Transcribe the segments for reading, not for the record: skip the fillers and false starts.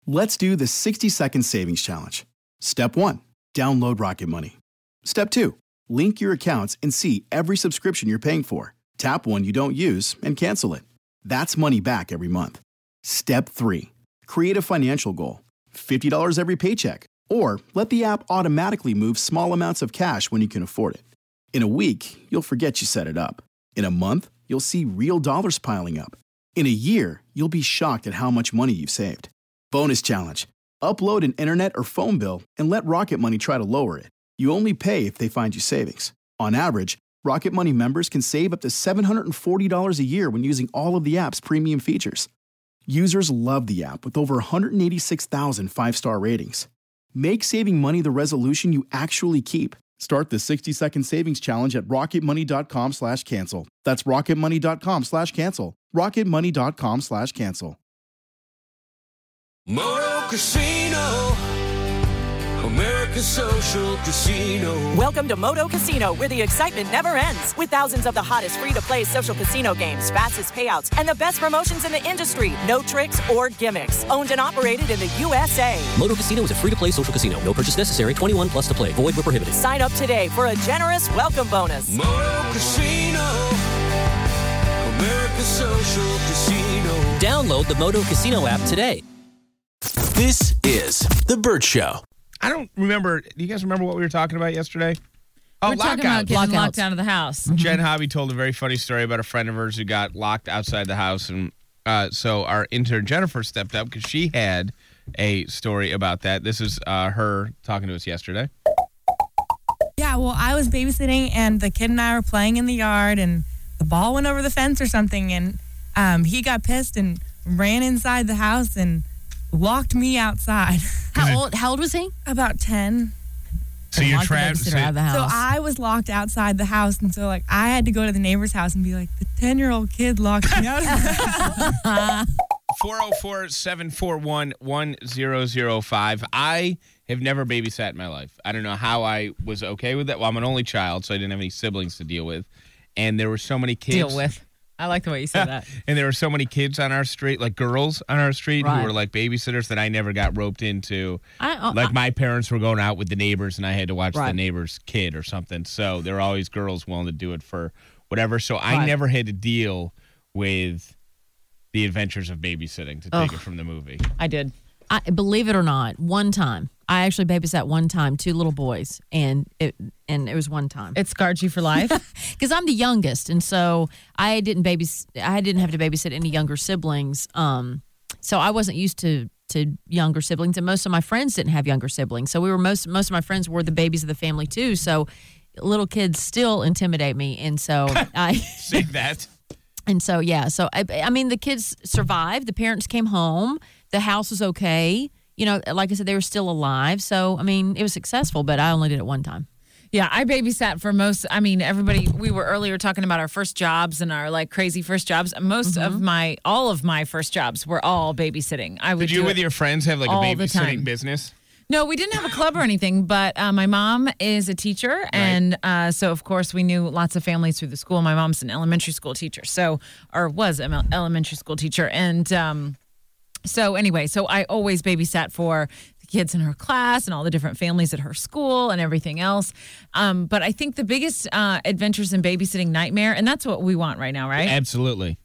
Let's do the 60-second savings challenge. Step 1, download Rocket Money. Step 2, link your accounts and see every subscription you're paying for. Tap one you don't use and cancel it. That's money back every month. Step 3, create a financial goal. $50 every paycheck. Or let the app automatically move small amounts of cash when you can afford it. In a week, you'll forget you set it up. In a month, you'll see real dollars piling up. In a year, you'll be shocked at how much money you've saved. Bonus challenge. Upload an internet or phone bill and let Rocket Money try to lower it. You only pay if they find you savings. On average, Rocket Money members can save up to $740 a year when using all of the app's premium features. Users love the app with over 186,000 five-star ratings. Make saving money the resolution you actually keep. Start the 60-second savings challenge at rocketmoney.com/cancel. That's rocketmoney.com/cancel. rocketmoney.com/cancel. Moto Casino, America's social casino. Welcome to Moto Casino, where the excitement never ends. With thousands of the hottest free-to-play social casino games, fastest payouts, and the best promotions in the industry. No tricks or gimmicks. Owned and operated in the USA. Moto Casino is a free-to-play social casino. No purchase necessary. 21 plus to play. Void where prohibited. Sign up today for a generous welcome bonus. Moto Casino, America's social casino. Download the Moto Casino app today. This is The Bert Show. I don't remember. Do you guys remember what we were talking about yesterday? Oh, We're talking about getting locked out of the house. Jen Hobby told a very funny story about a friend of hers who got locked outside the house. And so our intern Jennifer stepped up because she had a story about that. This is her talking to us yesterday. Yeah, well, I was babysitting, and the kid and I were playing in the yard, and the ball went over the fence or something, and he got pissed and ran inside the house and locked me outside. How old was he? About 10. So you're trapped. So I was locked outside the house, and so I had to go to the neighbor's house and be like, the 10-year-old kid locked me out of the house. 404-741-1005. I have never babysat in my life. I don't know how I was okay with that. Well, I'm an only child, so I didn't have any siblings to deal with. And there were so many kids. Deal with. I like the way you said that. And there were so many kids on our street, like girls on our street, who were like babysitters that I never got roped into. My parents were going out with the neighbors, and I had to watch the neighbor's kid or something. So there were always girls willing to do it for whatever. So I never had to deal with the adventures of babysitting, to take it from the movie. I did. Believe it or not, one time. I actually babysat one time, 2 little boys, and it was one time. It scarred you for life? Because I'm the youngest, and so I didn't have to babysit any younger siblings. So I wasn't used to younger siblings, and most of my friends didn't have younger siblings. So most of my friends were the babies of the family too. So little kids still intimidate me, and so I see that. And so I mean, the kids survived. The parents came home. The house was okay. You know, like I said, they were still alive. So, I mean, it was successful, but I only did it one time. Yeah, I babysat for we were earlier talking about our first jobs and our like crazy first jobs. All of my first jobs were all babysitting. Did you with your friends have like a babysitting business? No, we didn't have a club or anything, but my mom is a teacher, and so, of course, we knew lots of families through the school. My mom's an elementary school teacher, was an elementary school teacher, and so I always babysat for the kids in her class and all the different families at her school and everything else. But I think the biggest adventures in babysitting nightmare, and that's what we want right now, right? Absolutely.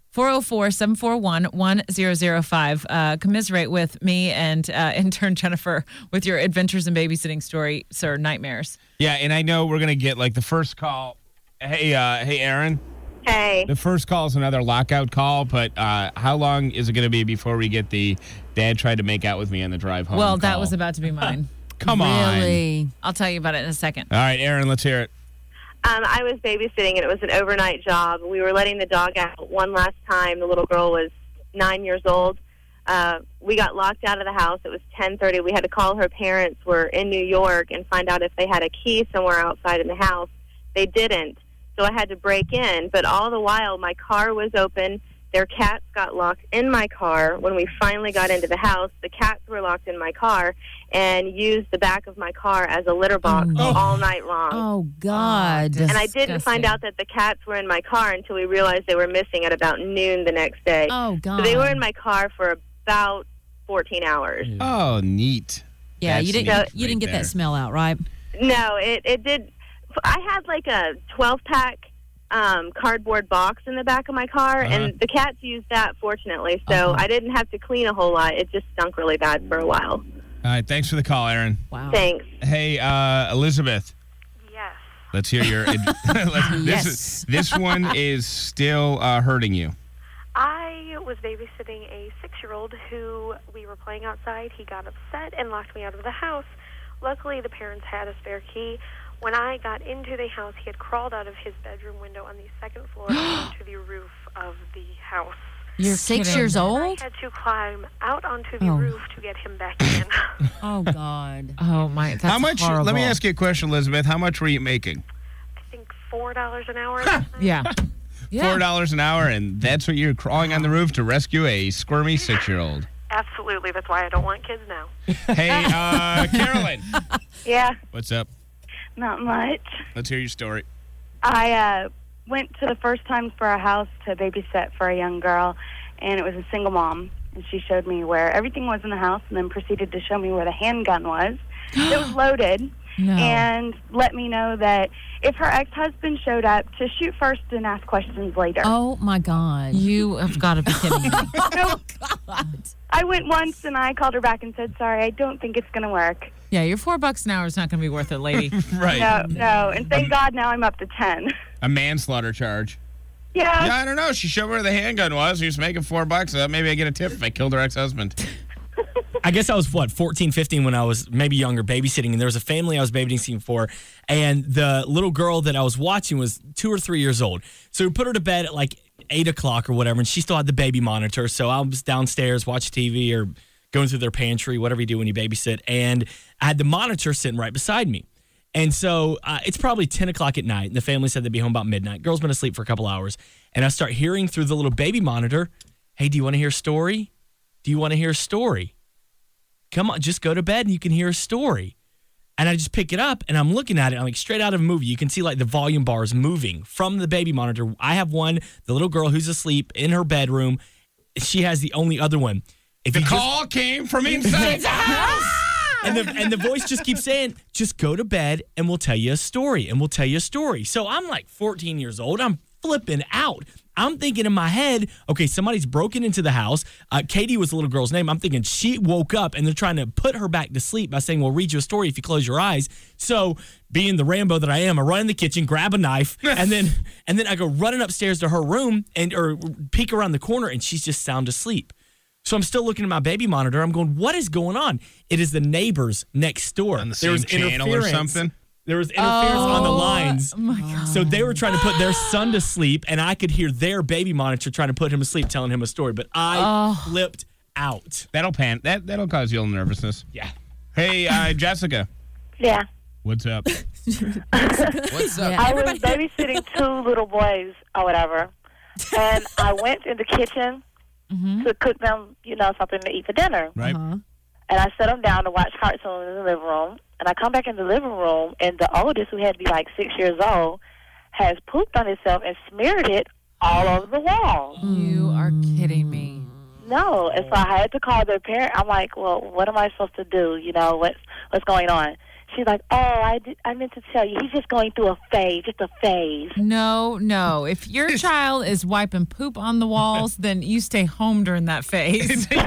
404-741-1005. Commiserate with me and intern Jennifer with your adventures in babysitting story, sir, nightmares. Yeah, and I know we're going to get like the first call. Hey, Aaron. Hey. The first call is another lockout call, but how long is it going to be before we get the dad tried to make out with me on the drive home Well, call? that was about to be mine. Come on. Really? I'll tell you about it in a second. All right, Aaron, let's hear it. I was babysitting, and it was an overnight job. We were letting the dog out one last time. The little girl was 9 years old. We got locked out of the house. It was 10:30. We had to call her parents. Were in New York and find out if they had a key somewhere outside in the house. They didn't, so I had to break in. But all the while, my car was open. Their cats got locked in my car. When we finally got into the house, the cats were locked in my car and used the back of my car as a litter box all night long. Oh, God. And I didn't find out that the cats were in my car until we realized they were missing at about noon the next day. Oh, God. So they were in my car for about 14 hours. Oh, neat. Yeah, That's you didn't get that smell out, right? No, it did. I had like a 12-pack cardboard box in the back of my car, and the cats used that, fortunately. So I didn't have to clean a whole lot. It just stunk really bad for a while. All right, thanks for the call, Aaron. Wow. Thanks. Hey, Elizabeth. Yes. Let's hear your... This one is still hurting you. I was babysitting a 6-year-old who we were playing outside. He got upset and locked me out of the house. Luckily, the parents had a spare key. When I got into the house, he had crawled out of his bedroom window on the second floor onto the roof of the house. You're 6 years old? I had to climb out onto the roof to get him back in. Oh, God. Oh, my. That's How much? horrible. Let me ask you a question, Elizabeth. How much were you making? I think $4 an hour. Yeah. $4 an hour, and that's what you're crawling on the roof to rescue a squirmy 6-year-old. Absolutely. That's why I don't want kids now. Hey, Carolyn. Yeah, What's up? not much. Let's hear your story. I went to the first time for a house to babysit for a young girl, and it was a single mom. And she showed me where everything was in the house and then proceeded to show me where the handgun was. It was loaded. No. And let me know that if her ex-husband showed up, to shoot first and ask questions later. Oh, my God. You have got to be kidding me. No, I went once and I called her back and said, sorry, I don't think it's going to work. Yeah, your $4 an hour is not going to be worth it, lady. Right. No. And thank God now I'm up to 10. A manslaughter charge. Yeah. Yeah, I don't know. She showed me where the handgun was. She was making $4. Maybe I get a tip if I killed her ex-husband. I guess I was, 14, 15 when I was maybe younger babysitting, and there was a family I was babysitting for, and the little girl that I was watching was 2 or 3 years old. So we put her to bed at like 8 o'clock or whatever, and she still had the baby monitor. So I was downstairs watching TV or going through their pantry, whatever you do when you babysit, and I had the monitor sitting right beside me. And so it's probably 10 o'clock at night, and the family said they'd be home about midnight. Girl's been asleep for a couple hours, and I start hearing through the little baby monitor, hey, do you want to hear a story? Do you want to hear a story? Come on, just go to bed and you can hear a story. And I just pick it up and I'm looking at it. I'm like straight out of a movie. You can see like the volume bars moving from the baby monitor. I have one, the little girl who's asleep in her bedroom. She has the only other one. If the call came from inside the house. And the voice just keeps saying, just go to bed and we'll tell you a story. And we'll tell you a story. So I'm like 14 years old. I'm flipping out. I'm thinking in my head, okay, somebody's broken into the house. Katie was the little girl's name. I'm thinking she woke up and they're trying to put her back to sleep by saying, we'll read you a story if you close your eyes. So being the Rambo that I am, I run in the kitchen, grab a knife, and then I go running upstairs to her room or peek around the corner, and she's just sound asleep. So I'm still looking at my baby monitor. I'm going, what is going on? It is the neighbors next door. On the same channel or something? There was interference on the lines. Oh, my God. So they were trying to put their son to sleep, and I could hear their baby monitor trying to put him to sleep, telling him a story. But I flipped out. That'll that'll cause you a little nervousness. Yeah. Hey, Jessica. Yeah. What's up? What's up? I was babysitting 2 little boys or whatever, and I went in the kitchen to cook them, something to eat for dinner. Right. And I set them down to watch cartoons in the living room. And I come back in the living room, and the oldest, who had to be like 6 years old, has pooped on himself and smeared it all over the wall. You are kidding me. No. And so I had to call their parent. I'm like, well, what am I supposed to do? What's going on? She's like, I meant to tell you, he's just going through a phase, just a phase. No. If your child is wiping poop on the walls, then you stay home during that phase. You're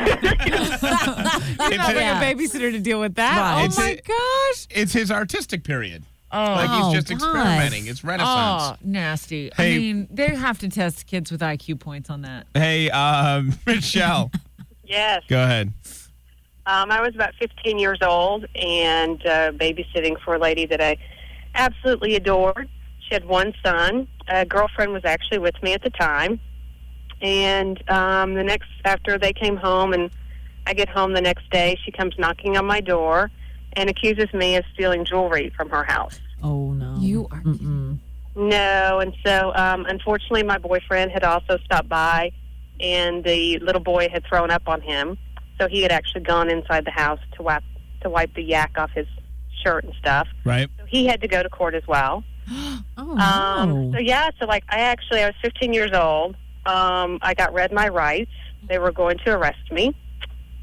not bringing a babysitter to deal with that. Right. Oh, my gosh. It's his artistic period. Oh, like he's just God. experimenting. It's Renaissance. Oh, nasty. Hey. I mean, they have to test kids with IQ points on that. Hey, Michelle. Yes. Go ahead. I was about 15 years old and babysitting for a lady that I absolutely adored. She had one son. A girlfriend was actually with me at the time. And after they came home and I get home the next day, she comes knocking on my door and accuses me of stealing jewelry from her house. Oh, no. You are No, and so unfortunately my boyfriend had also stopped by, and the little boy had thrown up on him. So he had actually gone inside the house to wipe the yak off his shirt and stuff. Right. So he had to go to court as well. Oh, no. So I was 15 years old. I got read my rights. They were going to arrest me.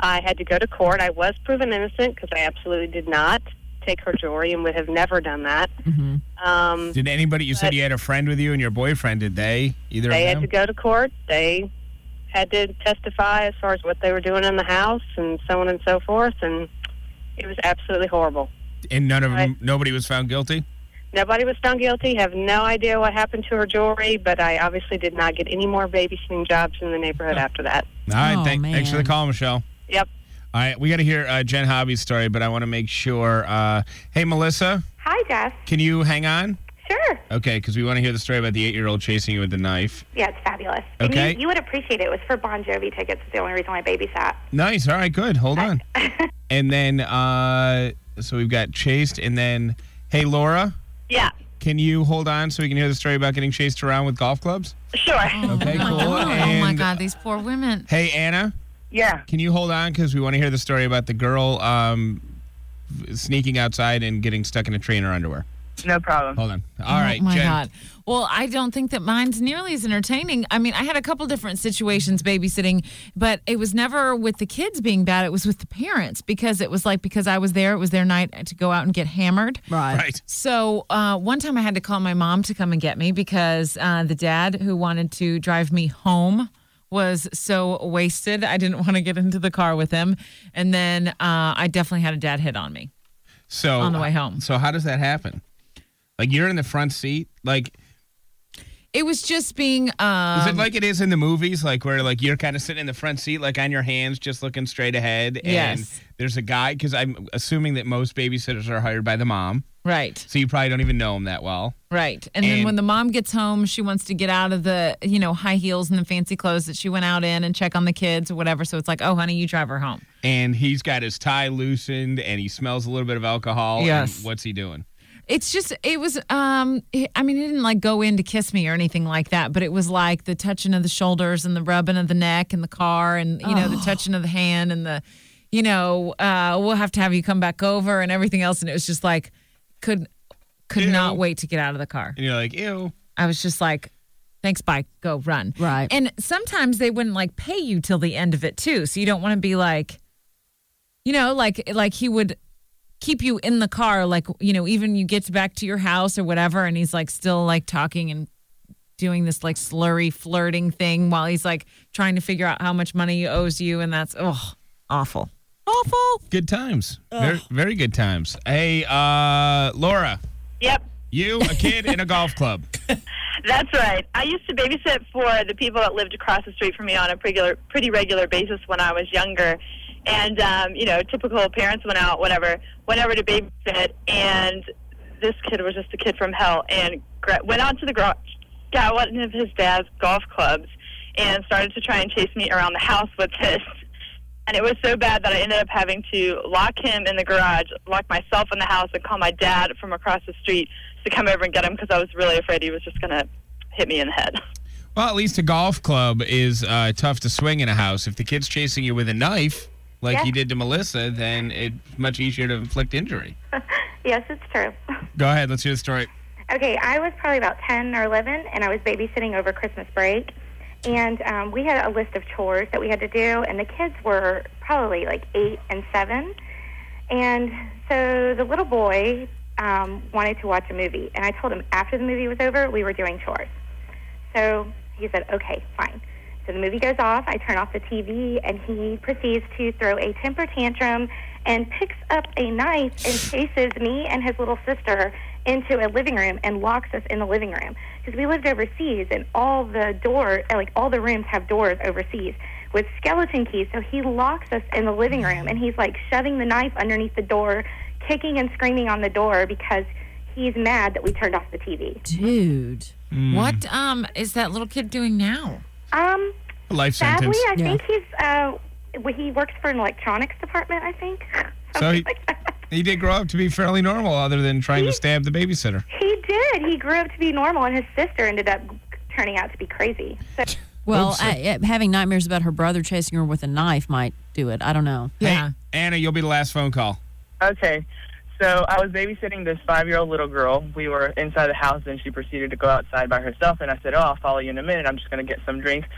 I had to go to court. I was proven innocent because I absolutely did not take her jewelry and would have never done that. Mm-hmm. Did anybody, you said you had a friend with you and your boyfriend, did they, either of them? They had to go to court. They had to testify as far as what they were doing in the house and so on and so forth, and it was absolutely horrible. And none of them, nobody was found guilty? Nobody was found guilty. Have no idea what happened to her jewelry, but I obviously did not get any more babysitting jobs in the neighborhood after that. All right, thanks for the call, Michelle. Yep. All right, we got to hear Jen Hobby's story, but I want to make sure. Hey, Melissa. Hi, Jeff. Can you hang on? Sure. Okay, because we want to hear the story about the 8-year-old chasing you with the knife. Yeah, it's fabulous. Okay. And you would appreciate it. It was for Bon Jovi tickets. It's the only reason I babysat. Nice. All right, good. Hold on. And then, so we've got chased, and then, hey, Laura. Yeah. Can you hold on so we can hear the story about getting chased around with golf clubs? Sure. Okay, cool. Oh, my And, God, these poor women. Hey, Anna. Yeah. Can you hold on because we want to hear the story about the girl sneaking outside and getting stuck in a tree in her underwear? No problem. Hold on. All right, Oh, my Jen. God. Well, I don't think that mine's nearly as entertaining. I mean, I had a couple different situations babysitting, but it was never with the kids being bad. It was with the parents because it was like, because I was there, it was their night to go out and get hammered. Right. So one time I had to call my mom to come and get me because the dad who wanted to drive me home was so wasted. I didn't want to get into the car with him. And then I definitely had a dad hit on me on the way home. So how does that happen? Like you're in the front seat? Like it was just being is it like it is in the movies, like where like you're kind of sitting in the front seat, like on your hands, just looking straight ahead, and Yes. there's a guy, because I'm assuming that most babysitters are hired by the mom. Right. So you probably don't even know him that well. Right. And then when the mom gets home, she wants to get out of the, high heels and the fancy clothes that she went out in and check on the kids or whatever. So it's like, oh, honey, you drive her home. And he's got his tie loosened and he smells a little bit of alcohol. Yes. And what's he doing? It's just, it was, he didn't like go in to kiss me or anything like that, but it was like the touching of the shoulders and the rubbing of the neck in the car and, the touching of the hand and the, we'll have to have you come back over and everything else. And it was just like, could not wait to get out of the car. And you're like, ew. I was just like, thanks, bye, go, run. Right. And sometimes they wouldn't like pay you till the end of it too. So you don't want to be like, like he would keep you in the car, like, even you get back to your house or whatever. And he's like still like talking and doing this like slurry flirting thing while he's like trying to figure out how much money he owes you. And that's, awful. Awful. Good times. Very, very good times. Hey, Laura. Yep. You, a kid in a golf club. That's right. I used to babysit for the people that lived across the street from me on a pretty regular basis when I was younger. And, typical parents went out, whenever to babysit. And this kid was just a kid from hell and went out to the garage, got one of his dad's golf clubs, and started to try and chase me around the house with this. And it was so bad that I ended up having to lock him in the garage, lock myself in the house, and call my dad from across the street to come over and get him because I was really afraid he was just going to hit me in the head. Well, at least a golf club is tough to swing in a house. If the kid's chasing you with a knife, like you did to Melissa, then it's much easier to inflict injury. Yes, it's true. Go ahead. Let's hear the story. Okay, I was probably about 10 or 11, and I was babysitting over Christmas break. And we had a list of chores that we had to do, and the kids were probably like 8 and 7. And so the little boy wanted to watch a movie, and I told him after the movie was over, we were doing chores. So he said, okay, fine. So the movie goes off, I turn off the TV, and he proceeds to throw a temper tantrum and picks up a knife and chases me and his little sister into a living room and locks us in the living room. Because we lived overseas, and all the rooms have doors overseas with skeleton keys. So he locks us in the living room, and he's like shoving the knife underneath the door, kicking and screaming on the door because he's mad that we turned off the TV. Dude. What is that little kid doing now? Life Sadly, sentence. I think he works for an electronics department, I think. So he did grow up to be fairly normal other than trying to stab the babysitter. He did. He grew up to be normal, and his sister ended up turning out to be crazy. So, Well, having nightmares about her brother chasing her with a knife might do it. I don't know. Yeah. Hey, Anna, you'll be the last phone call. Okay. So I was babysitting this 5-year-old little girl. We were inside the house, and she proceeded to go outside by herself. And I said, I'll follow you in a minute. I'm just going to get some drinks.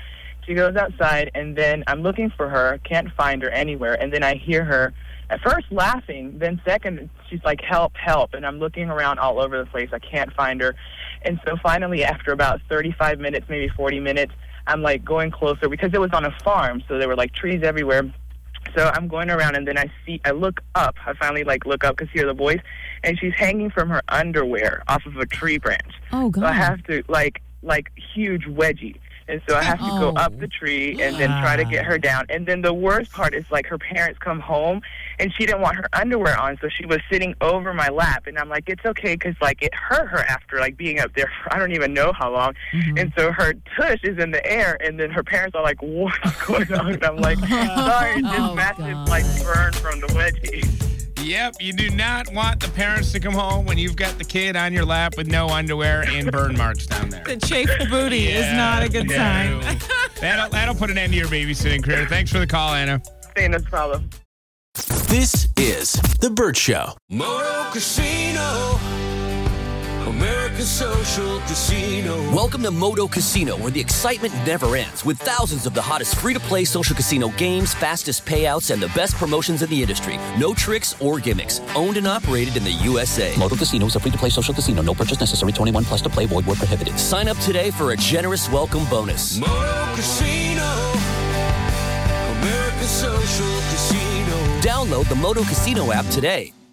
She goes outside, and then I'm looking for her, can't find her anywhere, and then I hear her at first laughing, then second, she's like, help, help, and I'm looking around all over the place. I can't find her. And so finally, after about 35 minutes, maybe 40 minutes, I'm like going closer because it was on a farm, so there were like trees everywhere. So I'm going around, and then I look up. I finally look up because hear the voice, and she's hanging from her underwear off of a tree branch. Oh, God. So I have to, like huge wedgie. And so I have to go up the tree and then try to get her down. And then the worst part is, her parents come home, and she didn't want her underwear on, so she was sitting over my lap. And I'm like, it's okay, because, it hurt her after, being up there for I don't even know how long. Mm-hmm. And so her tush is in the air, and then her parents are like, what's going on? And I'm like, sorry, just massive, burn from the wedgie. Yep, you do not want the parents to come home when you've got the kid on your lap with no underwear and burn marks down there. The chafed booty is not a good sign. That'll put an end to your babysitting career. Thanks for the call, Anna. Hey, no problem. This is The Bert Show. Moto Casino, America's Social Casino. Welcome to Moto Casino, where the excitement never ends, with thousands of the hottest free-to-play social casino games, fastest payouts, and the best promotions in the industry. No tricks or gimmicks. Owned and operated in the USA. Moto Casino is a free-to-play social casino. No purchase necessary. 21 plus to play. Void where prohibited. Sign up today for a generous welcome bonus. Moto Casino, America's Social Casino. Download the Moto Casino app today.